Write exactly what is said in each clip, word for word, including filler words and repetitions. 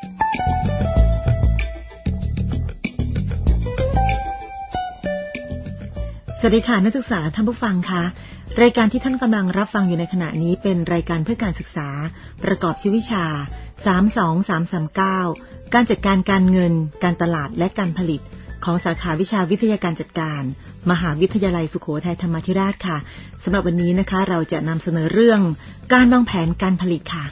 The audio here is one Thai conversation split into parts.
สวัสดีค่ะนักศึกษาท่านผู้ฟังคะรายการที่ท่านกำลังรับฟังอยู่ในขณะนี้เป็นรายการเพื่อการศึกษาประกอบชีววิชาสาม สอง สาม สาม เก้าการจัดการการเงินการตลาดและการผลิตของสาขาวิชาวิทยาการจัดการมหาวิทยาลัยสุโขทัยธรรมาธิราชค่ะสำหรับวันนี้นะคะเราจะนำเสนอเรื่องการวางแผนการผลิตค่ะ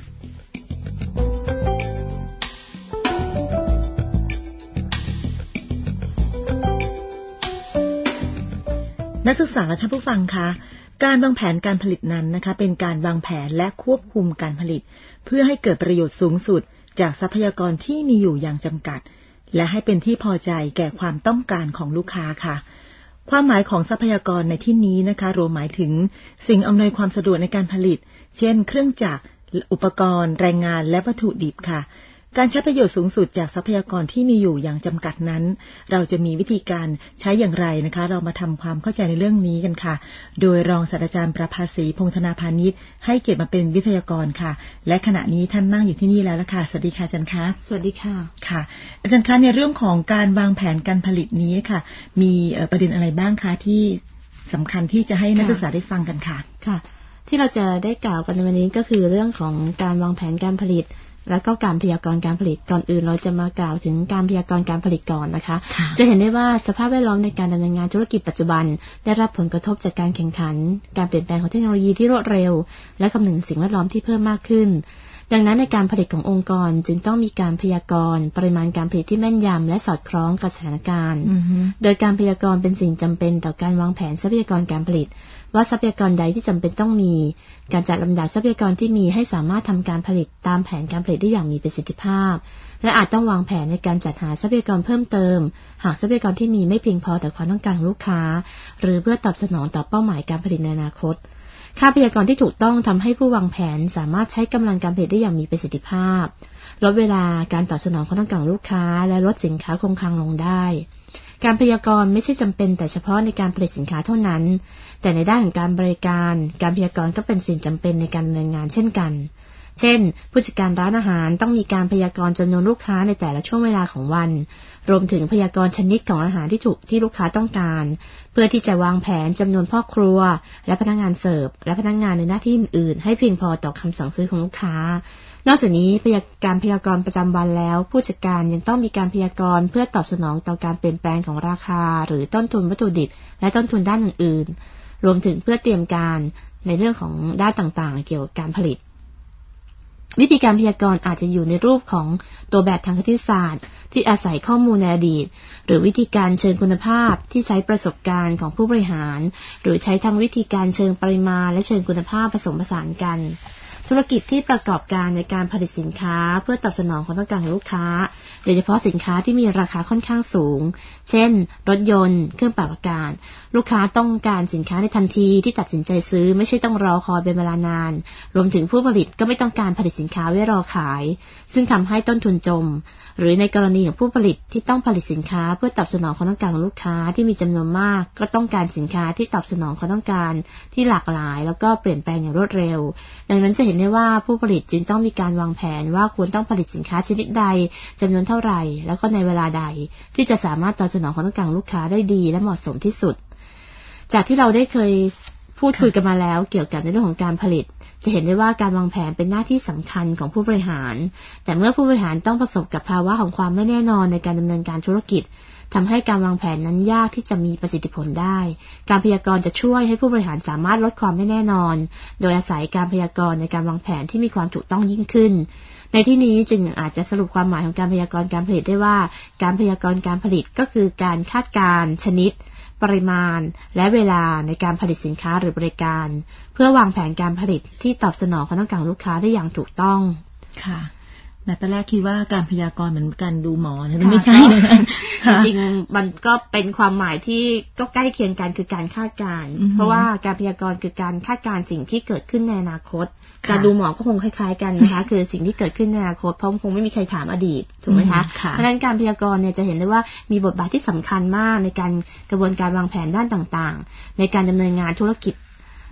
นักศึกษาและท่านผู้ฟังคะการวางแผนการผลิตนั้นนะคะเป็นการวางแผนและควบคุมการผลิตเพื่อให้เกิดประโยชน์สูงสุดจากทรัพยากรที่มีอยู่อย่างจำกัดและให้เป็นที่พอใจแก่ความต้องการของลูกค้าค่ะความหมายของทรัพยากรในที่นี้นะคะรวมหมายถึงสิ่งอำนวยความสะดวกในการผลิตเช่นเครื่องจักรอุปกรณ์แรงงานและวัตถุดิบค่ะการใช้ประโยชน์สูงสุดจากทรัพยากรที่มีอยู่อย่างจำกัดนั้นเราจะมีวิธีการใช้อย่างไรนะคะเรามาทำความเข้าใจในเรื่องนี้กันค่ะโดยรองศาสตราจารย์ประภาสีพงษ์ธนาพานิชให้เกียรติมาเป็นวิทยากรค่ะและขณะนี้ท่านนั่งอยู่ที่นี่แล้วละค่ะสวัสดีค่ะอาจารย์คะสวัสดีค่ะค่ะอาจารย์คะในเรื่องของการวางแผนการผลิตนี้ค่ะมีประเด็นอะไรบ้างคะที่สำคัญที่จะให้นักศึกษาได้ฟังกันค่ะค่ะที่เราจะได้กล่าวกันในวันนี้ก็คือเรื่องของการวางแผนการผลิตแล้วก็การพยากรณ์การผลิตก่อนอื่นเราจะมากล่าวถึงการพยากรณ์การผลิตก่อนนะคะจะเห็นได้ว่าสภาพแวดล้อมในการดำเนินงานธุรกิจปัจจุบันได้รับผลกระทบจากการแข่งขันการเปลี่ยนแปลงของเทคโนโลยีที่รวดเร็วและคำนึงสิ่งแวดล้อมที่เพิ่มมากขึ้นดังนั้นในการผลิตขององค์กรจึงต้องมีการพยากรณ์ปริมาณการผลิตที่แม่นยำและสอดคล้องกับสถานการณ์ mm-hmm. โดยการพยากรณ์เป็นสิ่งจำเป็นต่อการวางแผนทรัพยากรการผลิตว่าทรัพยากรใดที่จำเป็นต้องมีการจัดลำดับทรัพยากรที่มีให้สามารถทำการผลิตตามแผนการผลิตได้อย่างมีประสิทธิภาพและอาจต้องวางแผนในการจัดหาทรัพยากรเพิ่มเติมหากทรัพยากรที่มีไม่เพียงพอต่อความต้องการของลูกค้าหรือเพื่อตอบสนองต่อเป้าหมายการผลิตในอนาคตค่าพยากรณ์ที่ถูกต้องทำให้ผู้วางแผนสามารถใช้กำลังการผลิตได้อย่างมีประสิทธิภาพลดเวลาการตอบสนองความต้องการของลูกค้าและลดสินค้าคงคลังลงได้การพยากรณ์ไม่ใช่จำเป็นแต่เฉพาะในการผลิตสินค้าเท่านั้นแต่ในด้านของการบริการการพยากรณ์ก็เป็นสิ่งจำเป็นในการดำเนินงานเช่นกันเช่นผู้จัดการร้านอาหารต้องมีการพยากรณ์จำนวนลูกค้าในแต่ละช่วงเวลาของวันรวมถึงพยากรณ์ชนิดของอาหารที่ถูกที่ลูกค้าต้องการเพื่อที่จะวางแผนจำนวนพ่อครัวและพนักงานเสิร์ฟและพนักงานในหน้าที่อื่นๆให้เพียงพอต่อคำสั่งซื้อของลูกค้านอกจากนี้การพยากรณ์ประจำวันแล้วผู้จัดการยังต้องมีการพยากรณ์เพื่อตอบสนองต่อการเปลี่ยนแปลงของราคาหรือต้นทุนวัตถุดิบและต้นทุนด้านอื่นๆรวมถึงเพื่อเตรียมการในเรื่องของด้านต่างๆเกี่ยวกับการผลิตวิธีการพยากรณ์อาจจะอยู่ในรูปของตัวแบบทางคณิตศาสตร์ที่อาศัยข้อมูลในอดีตหรือวิธีการเชิงคุณภาพที่ใช้ประสบการณ์ของผู้บริหารหรือใช้ทั้งวิธีการเชิงปริมาณและเชิงคุณภาพผสมผสานกันธุรกิจที่ประกอบการในการผลิตสินค้าเพื่อตอบสนองความต้องการของลูกค้าโดยเฉพาะสินค้าที่มีราคาค่อนข้างสูงเช่นรถยนต์เครื่องปรับอากาศลูกค้าต้องการสินค้าในทันทีที่ตัดสินใจซื้อไม่ใช่ต้องรอคอยเป็นเวลานานรวมถึงผู้ผลิตก็ไม่ต้องการผลิตสินค้าไว้รอขายซึ่งทำให้ต้นทุนจมหรือในกรณีของผู้ผลิตที่ต้องผลิตสินค้าเพื่อตอบสนองความต้องการของลูกค้าที่มีจำนวนมากก็ต้องการสินค้าที่ตอบสนองความต้องการที่หลากหลายแล้วก็เปลี่ยนแปลงอย่างรวดเร็วดังนั้นจะเห็นได้ว่าผู้ผลิตจึงต้องมีการวางแผนว่าควรต้องผลิตสินค้าชนิดใดจำนวนเท่าไหร่แล้วก็ในเวลาใดที่จะสามารถตอบสนองความต้องการของลูกค้าได้ดีและเหมาะสมที่สุดจากที่เราได้เคยพูดคุยกันมาแล้วเกี่ยวกับในเรื่องของการผลิตจะเห็นได้ว่าการวางแผนเป็นหน้าที่สำคัญของผู้บริหารแต่เมื่อผู้บริหารต้องประสบกับภาวะของความไม่แน่นอนในการดำเนินการธุรกิจทำให้การวางแผนนั้นยากที่จะมีประสิทธิผลได้การพยากรณ์จะช่วยให้ผู้บริหารสามารถลดความไม่แน่นอนโดยอาศัยการพยากรณ์ในการวางแผนที่มีความถูกต้องยิ่งขึ้นในที่นี้จึงอาจจะสรุปความหมายของการพยากรณ์การผลิตได้ว่าการพยากรณ์การผลิตก็คือการคาดการณ์ชนิดปริมาณและเวลาในการผลิตสินค้าหรือบริการเพื่อวางแผนการผลิตที่ตอบสนองความต้องการของลูกค้าได้อย่างถูกต้องค่ะแม้ตอนแรกคิดว่าการพยากรณ์เหมือนการดูหมอนะไม่ใช่นะจริงๆมันก็เป็นความหมายที่ก็ใกล้เคียงกันคือการคาดการณ์เพราะว่าการพยากรณ์คือการคาดการณ์สิ่งที่เกิดขึ้นในอนาคตการดูหมอก็คงคล้ายๆกันนะคะคือสิ่งที่เกิดขึ้นในอนาคตเพราะคงไม่มีใครถามอดีตถูกไหมคะเพราะฉะนั้นการพยากรณ์เนี่ยจะเห็นได้ว่ามีบทบาทที่สำคัญมากในการกระบวนการวางแผนด้านต่างๆในการดำเนินงานธุรกิจ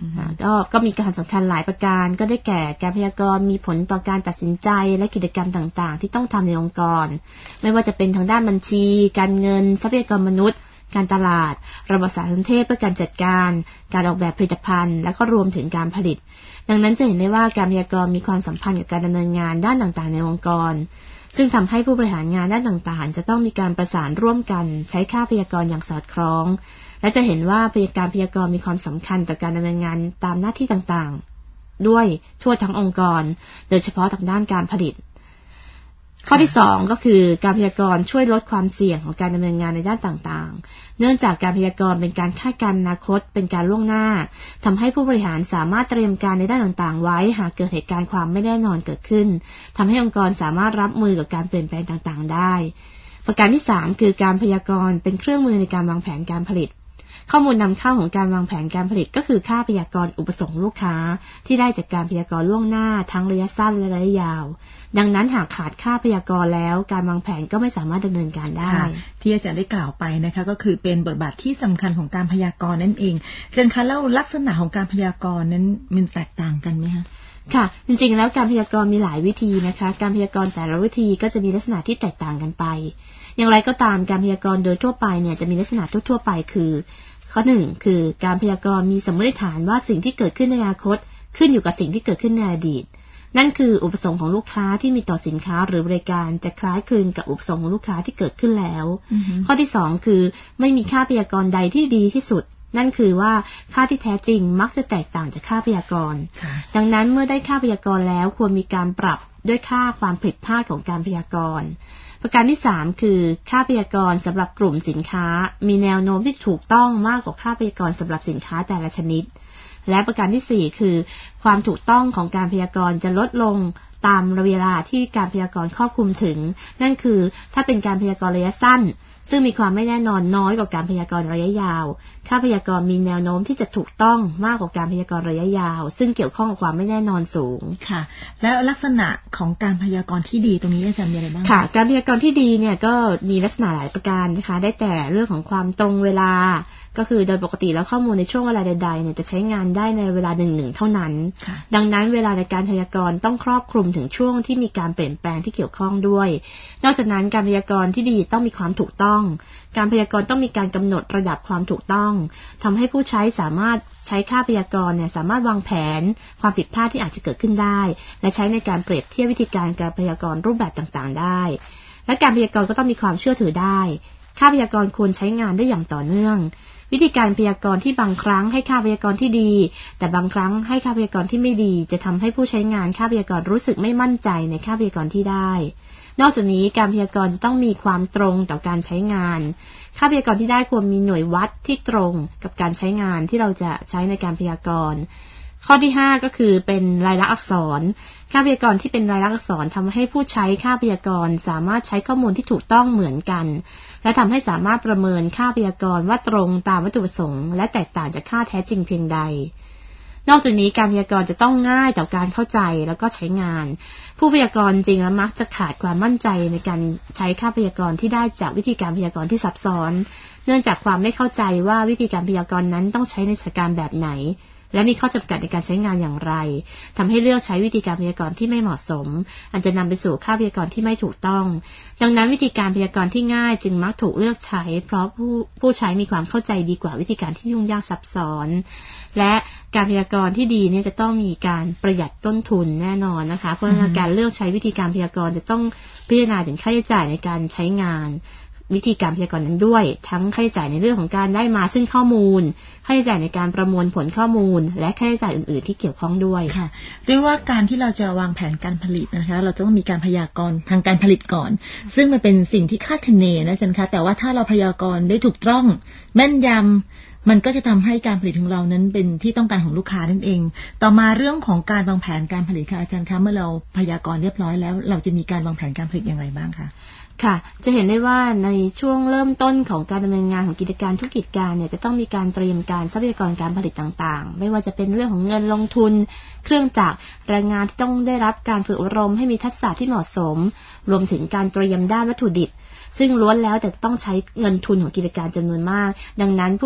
ก็ก็มีการสำคัญหลายประการก็ได้แก่การพยากรณ์มีผลต่อการตัดสินใจและกิจกรรมต่างๆที่ต้องทำในองค์กรไม่ว่าจะเป็นทางด้านบัญชีการเงินทรัพยากรมนุษย์การตลาดระบบสารสนเทศเพื่อการจัดการการออกแบบผลิตภัณฑ์และก็รวมถึงการผลิตดังนั้นจะเห็นได้ว่าการพยากรณ์มีความสัมพันธ์กับการดำเนินงานด้านต่างๆในองค์กรซึ่งทำให้ผู้บริหารงานด้านต่างๆจะต้องมีการประสานร่วมกันใช้ค่าพยากรณ์อย่างสอดคล้องและจะเห็นว่าการพยากรณ์มีความสำคัญต่อการดำเนินงานตามหน้าที่ต่างๆด้วยทั่วทั้งองค์กรโดยเฉพาะทางด้านการผลิตข้อที่สองก็คือการพยากรณ์ช่วยลดความเสี่ยงของการดำเนินงานในด้านต่างๆเนื่องจากการพยากรณ์เป็นการคาดการณ์อนาคตเป็นการล่วงหน้าทำให้ผู้บริหารสามารถเตรียมการในด้านต่างๆไว้หากเกิดเหตุการณ์ความไม่แน่นอนเกิดขึ้นทำให้องค์กรสามารถรับมือกับการเปลี่ยนแปลงต่างๆได้ประการที่สามคือการพยากรณ์เป็นเครื่องมือในการวางแผนการผลิตข้อมูลนำเข้าของการวางแผนการผลิตก็คือค่าพยากรณ์อุปสงค์ลูกค้าที่ได้จากการพยากรณ์ล่วงหน้าทั้งระยะสั้นและระยะยาวดังนั้นหากขาดค่าพยากรณ์แล้วการวางแผนก็ไม่สามารถดำเนินการได้ที่อาจารย์ได้กล่าวไปนะคะก็คือเป็นบทบาทที่สำคัญของการพยากรณ์นั่นเองเช่นคะแล้วลักษณะของการพยากรณ์นั้นมันแตกต่างกันไหมคะค่ะจริงๆแล้วการพยากรณ์มีหลายวิธีนะคะการพยากรณ์แต่ละวิธีก็จะมีลักษณะที่แตกต่างกันไปอย่างไรก็ตามการพยากรณ์โดยทั่วไปเนี่ยจะมีลักษณะทั่วๆไปคือข้อหนึ่งคือการพยากรณ์มีสมมติฐานว่าสิ่งที่เกิดขึ้นในอนาคตขึ้นอยู่กับสิ่งที่เกิดขึ้นในอดีตนั่นคืออุปสงค์ของลูกค้าที่มีต่อสินค้าหรือบริการจะคล้ายคลึงกับอุปสงค์ของลูกค้าที่เกิดขึ้นแล้ว mm-hmm. ข้อที่สองคือไม่มีค่าพยากรณ์ใดที่ดีที่สุดนั่นคือว่าค่าที่แท้จริงมักจะแตกต่างจากค่าพยากรณ์ okay. ดังนั้นเมื่อได้ค่าพยากรณ์แล้วควรมีการปรับด้วยค่าความผิดพลาดของการพยากรณ์ประการที่สามคือค่าพยากรณ์สำหรับกลุ่มสินค้ามีแนวโน้มที่ถูกต้องมากกว่าค่าพยากรณ์สำหรับสินค้าแต่ละชนิดและประการที่สี่คือความถูกต้องของการพยากรณ์จะลดลงตามเวลาที่การพยากรณ์ครอบคลุมถึงนั่นคือถ้าเป็นการพยากรณ์ระยะสั้นซึ่งมีความไม่แน่นอนน้อยกว่าการพยากรณ์ระยะยาวค่าพยากรณ์มีแนวโน้มที่จะถูกต้องมากกว่าการพยากรณ์ระยะยาวซึ่งเกี่ยวข้องกับความไม่แน่นอนสูงค่ะแล้วลักษณะของการพยากรณ์ที่ดีตรงนี้อาจารย์มีอะไรบ้างค่ะการพยากรณ์ที่ดีเนี่ยก็มีลักษณะหลายประการนะคะได้แต่เรื่องของความตรงเวลาก็คือโดยปกติแล้วข้อมูลในช่วงเวลาใดๆเนี่ยจะใช้งานได้ในเวลาหนึ่งๆเท่านั้นดังนั้นเวลาในการพยากรณ์ต้องครอบคลุมถึงช่วงที่มีการเปลี่ยนแปลงที่เกี่ยวข้องด้วยนอกจากนั้นการพยากรณ์ที่ดีต้องมีความถูกต้องการพยากรณ์ต้องมีการกำหนดระดับความถูกต้องทำให้ผู้ใช้สามารถใช้ค่าพยากรณ์เนี่ยสามารถวางแผนความผิดพลาดที่อาจจะเกิดขึ้นได้และใช้ในการเปรียบเทียบวิธีการการพยากรณ์รูปแบบต่างๆได้และการพยากรณ์ก็ต้องมีความเชื่อถือได้ค่าพยากรณ์ควรใช้งานได้อย่างต่อเนื่องวิธีการพยากรณ์ที่บางครั้งให้ค่าพยากรณ์ที่ดีแต่บางครั้งให้ค่าพยากรณ์ที่ไม่ดีจะทำให้ผู้ใช้งานค่าพยากรณ์รู้สึกไม่มั่นใจในค่าพยากรณ์ที่ได้นอกจากนี้การพยากรณ์จะต้องมีความตรงต่อการใช้งานค่าพยากรณ์ที่ได้ควรมีหน่วยวัดที่ตรงกับการใช้งานที่เราจะใช้ในการพยากรณ์ข้อที่ห้าก็คือเป็นลายลักษณ์อักษรค่าพยากรณ์ที่เป็นลายลักษณ์อักษรทำให้ผู้ใช้ค่าพยากรณ์สามารถใช้ข้อมูลที่ถูกต้องเหมือนกันและทำให้สามารถประเมินค่าพยากรณ์ว่าตรงตามวัตถุประสงค์และแตกต่างจากค่าแท้จริงเพียงใดนอกจากนี้การพยากรณ์จะต้องง่ายต่อการเข้าใจแล้วก็ใช้งานผู้พยากรณ์จริงแล้วมักจะขาดความมั่นใจในการใช้ค่าพยากรณ์ที่ได้จากวิธีการพยากรณ์ที่ซับซ้อนเนื่องจากความไม่เข้าใจว่าวิธีการพยากรณ์นั้นต้องใช้ในสถานการณ์แบบไหนและมีข้อจำกัดในการใช้งานอย่างไรทำให้เลือกใช้วิธีการพยากรณ์ที่ไม่เหมาะสมอาจจะนำไปสู่ค่าพยากรณ์ที่ไม่ถูกต้องดังนั้นวิธีการพยากรณ์ที่ง่ายจึงมักถูกเลือกใช้เพราะผู้ผู้ใช้มีความเข้าใจดีกว่าวิธีการที่ยุ่งยากซับซ้อนและการพยากรณ์ที่ดีเนี่ยจะต้องมีการประหยัดต้นทุนแน่นอนนะคะเพราะฉะนั้นการเลือกใช้วิธีการพยากรณ์จะต้องพิจารณาถึงค่าใช้จ่ายในการใช้งานวิธีการพยากรณ์นั้นด้วยทั้งค่าใช้จ่ายในเรื่องของการได้มาซึ่งข้อมูลค่าใช้จ่ายในการประมวลผลข้อมูลและค่าใช้จ่ายอื่นๆที่เกี่ยวข้องด้วยค่ะเรียกว่าการที่เราจะวางแผนการผลิตนะคะเราต้องมีการพยากรณ์ทางการผลิตก่อนซึ่งมันเป็นสิ่งที่คาดคะเนนะจันคะแต่ว่าถ้าเราพยากรณ์ได้ถูกต้องแม่นยำมันก็จะทำให้การผลิตของเรานั้นเป็นที่ต้องการของลูกค้านั่นเองต่อมาเรื่องของการวางแผนการผลิตค่ะอาจารย์คะเมื่อเราพยากรณ์เรียบร้อยแล้วเราจะมีการวางแผนการผลิตอย่างไรบ้างคะค่ะจะเห็นได้ว่าในช่วงเริ่มต้นของการดำเนินงานของกิจการทุกกิจการเนี่ยจะต้องมีการเตรียมการทรัพยากรการผลิตต่างๆไม่ว่าจะเป็นเรื่องของเงินลงทุนเครื่องจักรแรงงานที่ต้องได้รับการฝึกอบรมให้มีทักษะที่เหมาะสมรวมถึงการเตรียมด้านวัตถุดิบซึ่งล้วนแล้วแต่ต้องใช้เงินทุนของกิจการจำนวนมากดังนั้นผู้บริหาร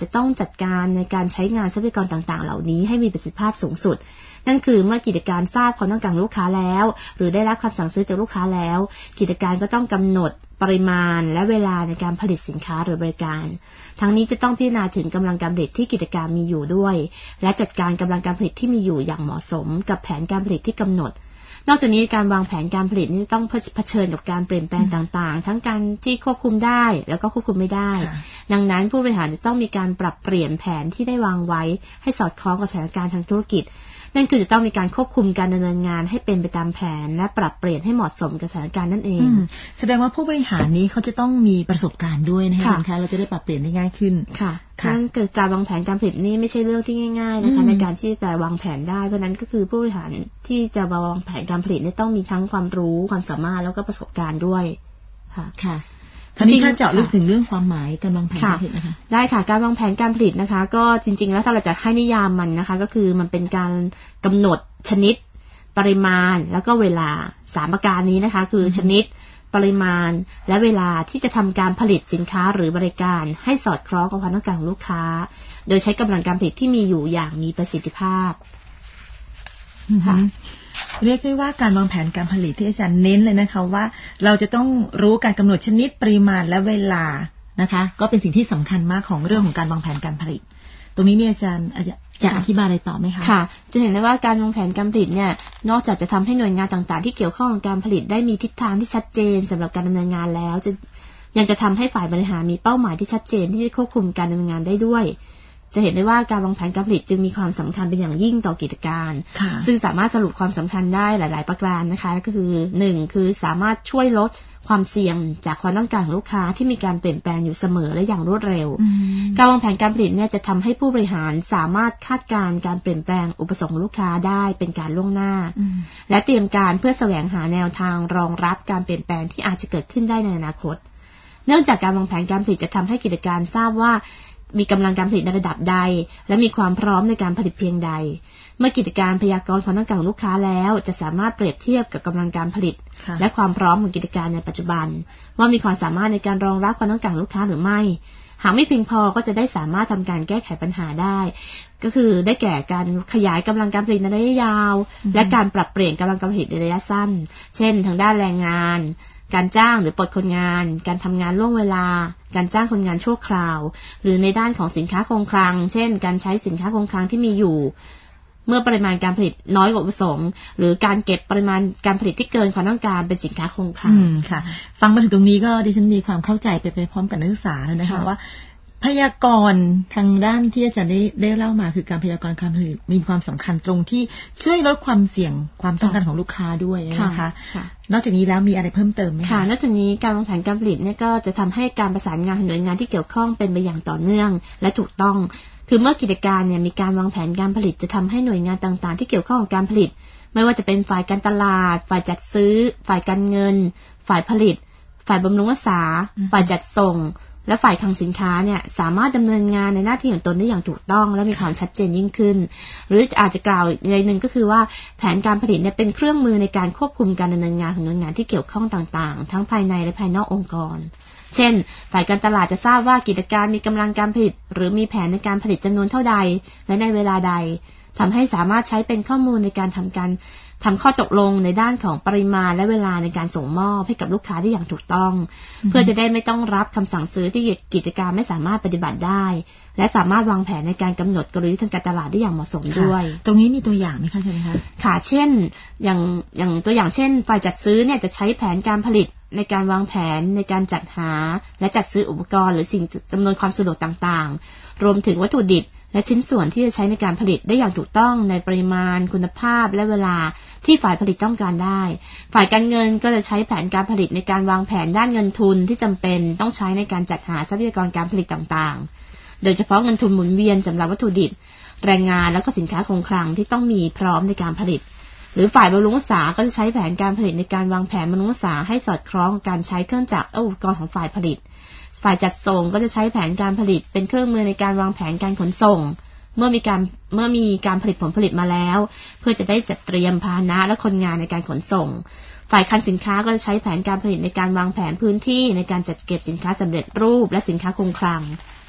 จะต้องจัดการในการใช้งานทรัพยากรต่างๆเหล่านี้ให้มีประสิทธิภาพสูงสุดนั่นคือเมื่อกิจการทราบความต้องการลูกค้าแล้วหรือได้รับคำสั่งซื้อจากลูกค้าแล้วกิจการก็ต้องกำหนดปริมาณและเวลาในการผลิตสินค้าหรือบริการทั้งนี้จะต้องพิจารณาถึงกำลังการผลิตที่กิจการมีอยู่ด้วยและจัดการกำลังการผลิตที่มีอยู่อย่างเหมาะสมกับแผนการผลิตที่กำหนดนอกจากนี้การวางแผนการผลิตนี่ต้องเผชิญกับการเปลี่ยนแปลงต่างๆทั้งการที่ควบคุมได้แล้วก็ควบคุมไม่ได้ดังนั้นผู้บริหารจะต้องมีการปรับเปลี่ยนแผนที่ได้วางไว้ให้สอดคล้องกับสถานการณ์ทางธุรกิจนั่นคือจะต้องมีการควบคุมการดำเนินงานให้เป็นไปตามแผนและปรับเปลี่ยนให้เหมาะสมกับสถานการณ์นั่นเองแสดงว่าผู้บริหารนี้เขาจะต้องมีประสบการณ์ด้วยนะคะคะเราจะได้ปรับเปลี่ยนได้ง่ายขึ้นค่ะนั่นเกิดการวางแผนการผลิตนี่ไม่ใช่เรื่องที่ง่ายๆนะคะในการที่จะวางแผนได้เพราะนั้นก็คือผู้บริหารที่จะวางแผนการผลิตนี่ต้องมีทั้งความรู้ความสามารถแล้วก็ประสบการณ์ด้วยค่ะค่ะทีนี้ถ้าเจาะลึกถึงเรื่องความหมายการวางแผนการผลิตนะคะได้ค่ะการวางแผนการผลิตนะคะก็จริงๆแล้วถ้าเราจะให้นิยามมันนะคะก็คือมันเป็นการกำหนดชนิดปริมาณแล้วก็เวลาสามประการนี้นะคะคือชนิดปริมาณและเวลาที่จะทำการผลิตสินค้าหรือบริการให้สอดคล้องกับความต้องการของลูกค้าโดยใช้กำลังการผลิตที่มีอยู่อย่างมีประสิทธิภาพค่ะเรียกได้ว่าการวางแผนการผลิตที่อาจารย์เน้นเลยนะคะว่าเราจะต้องรู้การกำหนดชนิดปริมาณและเวลานะคะก็เป็นสิ่งที่สำคัญมากของเรื่องของการวางแผนการผลิตตรงนี้มีอาจารย์จะอธิบายอะไรต่อไหมคะค่ะจะเห็นได้ว่าการวางแผนการผลิตเนี่ยนอกจากจะทำให้หน่วยงานต่างๆที่เกี่ยวข้องกับการผลิตได้มีทิศทางที่ชัดเจนสำหรับการดำเนินงานแล้วจะยังจะทำให้ฝ่ายบริหารมีเป้าหมายที่ชัดเจนที่จะควบคุมการดำเนินงานได้ด้วยจะเห็นได้ว่าการวางแผนการผลิตจึงมีความสำคัญเป็นอย่างยิ่งต่อกิจการซึ่งสามารถสรุปความสำคัญได้หลายๆประการนะคะก็คือหนึ่งคือสามารถช่วยลดความเสี่ยงจากความต้องการของลูกค้าที่มีการเปลี่ยนแปลงอยู่เสมอและอย่างรวดเร็วการวางแผนการผลิตเนี่ยจะทำให้ผู้บริหารสามารถคาดการณ์การเปลี่ยนแปลงอุปสงค์ลูกค้าได้เป็นการล่วงหน้าและเตรียมการเพื่อแสวงหาแนวทางรองรับการเปลี่ยนแปลงที่อาจจะเกิดขึ้นได้ในอนาคตเนื่องจากการวางแผนการผลิตจะทำให้กิจการทราบว่ามีกำลังการผลิตในระดับใดและมีความพร้อมในการผลิตเพียงใดเมื่อกิจการพยากรณ์ความต้องการของลูกค้าแล้วจะสามารถเปรียบเทียบกับกำลังการผลิตและความพร้อมของกิจการในปัจจุบันว่ามีความสามารถในการรองรับความต้องการของลูกค้าหรือไม่หากไม่เพียงพอก็จะได้สามารถทำการแก้ไขปัญหาได้ก็คือได้แก่การขยายกำลังการผลิตในระยะยาวและการปรับเปลี่ยนกำลังการผลิตในระยะสั้นเช่นทางด้านแรงงานการจ้างหรือปลดคนงานการทำงานล่วงเวลาการจ้างคนงานชั่วคราวหรือในด้านของสินค้าคงคลังเช่นการใช้สินค้าคงคลังที่มีอยู่เมื่อปริมาณการผลิตน้อยกว่าประสงค์หรือการเก็บปริมาณการผลิตที่เกินความต้องการเป็นสินค้าคงคลังค่ะฟังมาถึงตรงนี้ก็ดิฉันมีความเข้าใจไปไปพร้อมกับนักศึกษาแล้วนะคะว่าพยากรณ์ทางด้านที่อาจารย์ได้ได้เล่ามาคือการพยากรณ์การผลิตมีความสำคัญตรงที่ช่วยลดความเสี่ยงความต้องการของลูกค้าด้วยนะคะนอกจากนี้แล้วมีอะไรเพิ่มเติมไหมคะค่ะนอกจากนี้การวางแผนการผลิตเนี่ยก็จะทำให้การประสานงานหน่วยงานที่เกี่ยวข้องเป็นไปอย่างต่อเนื่องและถูกต้องคือเมื่อกิจการเนี่ยมีการวางแผนการผลิตจะทำให้หน่วยงานต่างๆที่เกี่ยวข้องกับการผลิตไม่ว่าจะเป็นฝ่ายการตลาดฝ่ายจัดซื้อฝ่ายการเงินฝ่ายผลิตฝ่ายบำรุงรักษาฝ่ายจัดส่งและฝ่ายคลังสินค้าเนี่ยสามารถดำเนินงานในหน้าที่ของตนได้อย่างถูกต้องและมีความชัดเจนยิ่งขึ้นหรืออาจจะกล่าวอีกในหนึ่งก็คือว่าแผนการผลิตเนี่ยเป็นเครื่องมือในการควบคุมการดำเนินงานของหน่วยงานที่เกี่ยวข้องต่างๆทั้งภายในและภายนอกองค์กรเช่นฝ่ายการตลาดจะทราบว่ากิจการมีกำลังการผลิตหรือมีแผนในการผลิตจำนวนเท่าใดและในเวลาใดทำให้สามารถใช้เป็นข้อมูลในการทำการทำข้อตกลงในด้านของปริมาณและเวลาในการส่งมอบให้กับลูกค้าได้อย่างถูกต้อง mm-hmm. เพื่อจะได้ไม่ต้องรับคำสั่งซื้อที่กิจการไม่สามารถปฏิบัติได้และสามารถวางแผนในการกำหนดกลยุทธ์ทางการตลาดได้อย่างเหมาะสมด้วยตรงนี้มีตัวอย่างไหมคะใช่ไหมคะค่ะเช่นอย่างอย่างตัวอย่างเช่นฝ่ายจัดซื้อเนี่ยจะใช้แผนการผลิตในการวางแผนในการจัดหาและจัดซื้ออุปกรณ์หรือสิ่งจำนวนความสะดวกต่างๆรวมถึงวัตถุดิบและชิ้นส่วนที่จะใช้ในการผลิตได้อย่างถูกต้องในปริมาณคุณภาพและเวลาที่ฝ่ายผลิตต้องการได้ฝ่ายการเงินก็จะใช้แผนการผลิตในการวางแผนด้านเงินทุนที่จำเป็นต้องใช้ในการจัดหาทรัพยากรการผลิตต่างๆโดยเฉพาะเงินทุนหมุนเวียนสำหรับวัตถุดิบแรงงานและก็สินค้าคงคลังที่ต้องมีพร้อมในการผลิตหรือฝ่ายบำรุงรักษาก็จะใช้แผนการผลิตในการวางแผนบำรุงรักษาให้สอดคล้องกับการใช้เครื่องจักรอุปกรณ์ของฝ่ายผลิตฝ่ายจัดส่งก็จะใช้แผนการผลิตเป็นเครื่องมือในการวางแผนการขนส่งเมื่อมีการเมื่อมีการผลิตผลผลิตมาแล้วเพื่อจะได้จัดเตรียมพาหนะและคนงานในการขนส่งฝ่ายคลังสินค้าก็จะใช้แผนการผลิตในการวางแผนพื้นที่ในการจัดเก็บสินค้าสำเร็จรูปและสินค้าคงคลัง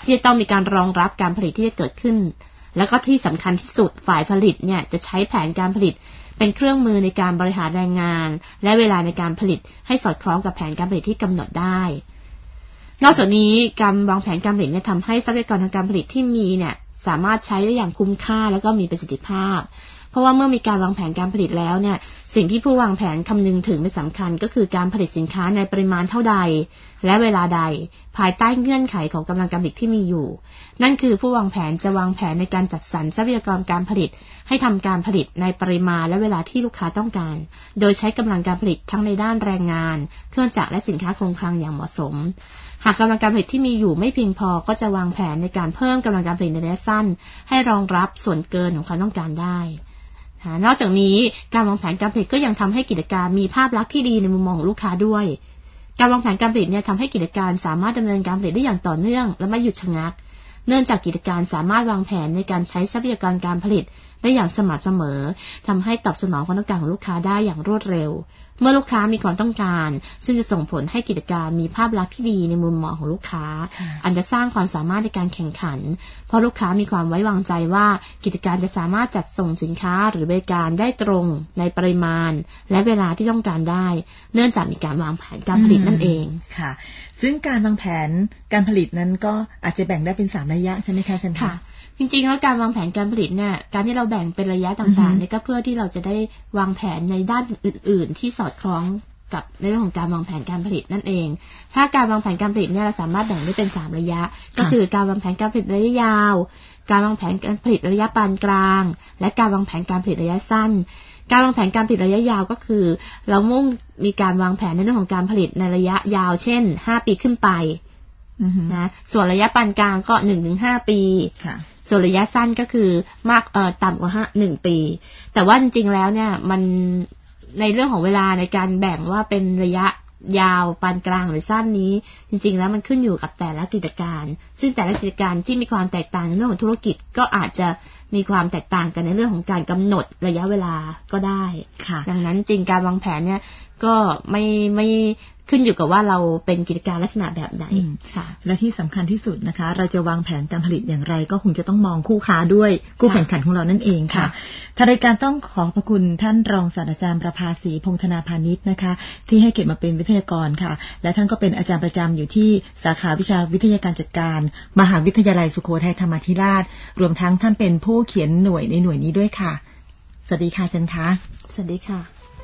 ที่จะต้องมีการรองรับการผลิตที่จะเกิดขึ้นแล้วก็ที่สำคัญที่สุดฝ่ายผลิตเนี่ยจะใช้แผนการผลิตเป็นเครื่องมือในการบริหารแรงงานและเวลาในการผลิตให้สอดคล้องกับแผนการผลิตที่กำหนดได้นอกจากนี้การวางแผนการผลิตเนี่ยทำให้ทรัพยากรทางการผลิตที่มีเนี่ยสามารถใช้ได้อย่างคุ้มค่าแล้วก็มีประสิทธิภาพเพราะว่าเมื่อมีการวางแผนการผลิตแล้วเนี่ยสิ่งที่ผู้วางแผนคำนึงถึงเป็นสำคัญก็คือการผลิตสินค้าในปริมาณเท่าใดและเวลาใดภายใต้เงื่อนไขของกำลังการผลิตที่มีอยู่นั่นคือผู้วางแผนจะวางแผนในการจัดสรรทรัพยากรการผลิตให้ทำการผลิตในปริมาณและเวลาที่ลูกค้าต้องการโดยใช้กำลังการผลิตทั้งในด้านแรงงานเครื่องจักรและสินค้าคงคลังอย่างเหมาะสมหากกำลังการผลิตที่มีอยู่ไม่เพียงพอก็จะวางแผนในการเพิ่มกำลังการผลิตในระยะสั้นให้รองรับส่วนเกินของความต้องการได้นอกจากนี้การวางแผนการผลิตก็ยังทำให้กิจการมีภาพลักษณ์ที่ดีในมุมมองของลูกค้าด้วยการวางแผนการผลิตเนี่ยทำให้กิจการสามารถดำเนินการผลิตได้อย่างต่อเนื่องและไม่หยุดชะงักเนื่องจากกิจการสามารถวางแผนในการใช้ทรัพยากรการผลิตได้อย่างสม่ำเสมอทำให้ตอบสนองความต้องการของลูกค้าได้อย่างรวดเร็วเมื่อลูกค้ามีความต้องการซึ่งจะส่งผลให้กิจการมีภาพลักษณ์ที่ดีในมุมมองของลูกค้าอันจะสร้างความสามารถในการแข่งขันเพราะลูกค้ามีความไว้วางใจว่ากิจการจะสามารถจัดส่งสินค้าหรือบริการได้ตรงในปริมาณและเวลาที่ต้องการได้เนื่องจากมีการวางแผนการผลิตนั่นเองค่ะซึ่งการวางแผนการผลิตนั้นก็อาจจะแบ่งได้เป็นสามระยะใช่ไหมคะอาจารย์คะจริงๆแล้วการวางแผนการผลิตเนี่ยการที่เราแบ่งเป็นระยะต่างๆเนี่ยก็เพื่อที่เราจะได้วางแผนในด้านอื่นๆที่สอดคล้องกับในเรื่องของการวางแผนการผลิตนั่นเองถ้าการวางแผนการผลิตเนี่ยเราสามารถแบ่งได้เป็นสามระยะก็คือการวางแผนการผลิตระยะยาวการวางแผนการผลิตระยะปานกลางและการวางแผนการผลิตระยะสั้นการวางแผนการผลิตระยะยาวก็คือเรามุ่งมีการวางแผนในเรื่องของการผลิตในระยะยาวเช่นห้าปีขึ้นไปนะส่วนระยะปานกลางก็ หนึ่งถึงห้า ปีส่วนระยะสั้นก็คือมากเอ่อต่ำกว่าห้า หนึ่งปีแต่ว่าจริงๆแล้วเนี่ยมันในเรื่องของเวลาในการแบ่งว่าเป็นระยะยาวปานกลางหรือสั้นนี้จริงๆแล้วมันขึ้นอยู่กับแต่ละกิจการซึ่งแต่ละกิจการที่มีความแตกต่างในเรื่องของธุรกิจก็อาจจะมีความแตกต่างกันในเรื่องของการกำหนดระยะเวลาก็ได้ดังนั้นจริงการวางแผนเนี่ยก็ไม่ไม่ขึ้นอยู่กับว่าเราเป็นกิจการลักษณะแบบไหนค่ะและที่สำคัญที่สุดนะคะเราจะวางแผนการผลิตอย่างไรก็คงจะต้องมองคู่ค้าด้วยคู่แข่งขันของเรานั่นเองค่ะทางรายการต้องขอขอบคุณท่านรองศาสตราจารย์ประภาสีพงษ์ธนาพาณิชย์นะคะที่ให้เกียรติมาเป็นวิทยากรค่ะและท่านก็เป็นอาจารย์ประจำอยู่ที่สาขาวิชาวิทยาการจัดการมหาวิทยาลัยสุโขทัยธรรมาธิราชรวมทั้งท่านเป็นผู้เขียนหน่วยในหน่วยนี้ด้วยค่ะสวัสดีค่ะอาจารย์คะสวัสดีค่ะ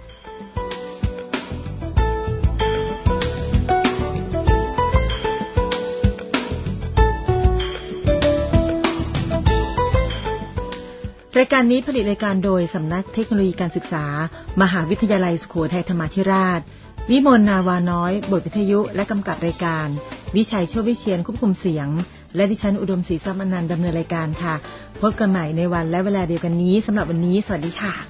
รายการนี้ผลิตรายการโดยสำนักเทคโนโลยีการศึกษามหาวิทยาลัยสุโขทัยธรรมาธิราชวิมลนาวาน้อยบทวิทยุและกำกับรายการวิชัยโชติวิเชียรควบคุมเสียงและดิฉันอุดมศรีทรัพย์อนันต์ดำเนินรายการค่ะพบกันใหม่ในวันและเวลาเดียวกันนี้สำหรับวันนี้สวัสดีค่ะ